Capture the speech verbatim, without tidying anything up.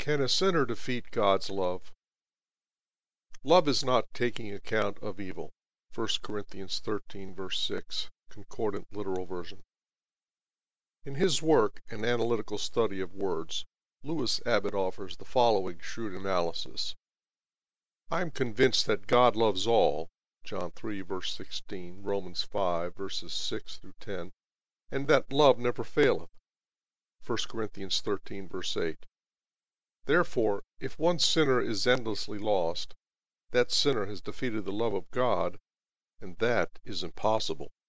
Can a sinner defeat God's love? Love is not taking account of evil. First Corinthians thirteen verse six, Concordant Literal Version. In his work, An Analytical Study of Words, Louis Abbott offers the following shrewd analysis. I am convinced that God loves all, John three verse sixteen, Romans five verses six through ten, and that love never faileth, First Corinthians thirteen verse eight. Therefore, if one sinner is endlessly lost, that sinner has defeated the love of God, and that is impossible.